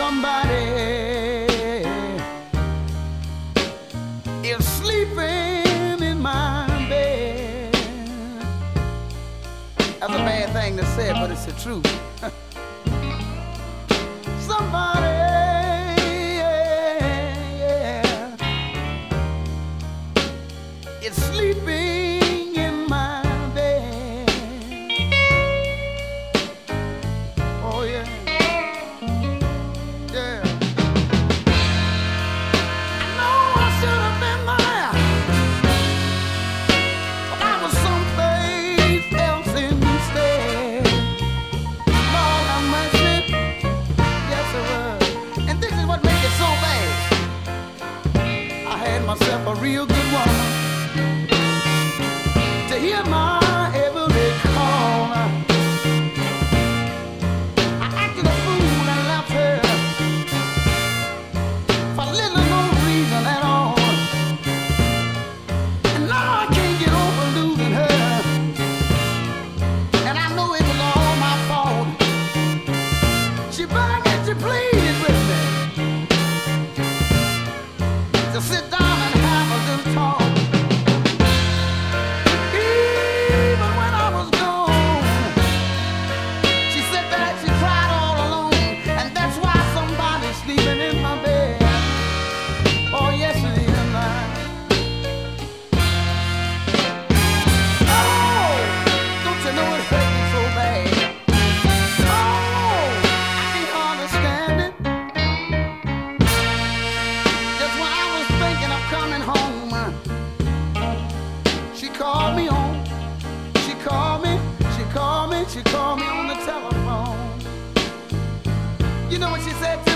somebody is sleeping in my bed. That's a bad thing to say, but it's the truth. Somebody, is sleeping in my bed. Oh yeah. Myself a real good woman to hear my every call. I acted a fool and left her for little no reason at all. And now I can't get over losing her, and I know it was all my fault. She begged and she pleaded with me to sit down talk. Even when I was gone, she said that she cried all alone, and that's why somebody's sleeping in my bed. Oh yes it is mine. Oh, don't you know it hurt me so bad? Oh, I can't understand it. Just when I was thinking of coming home, she called me on, she called me on the telephone. You know what she said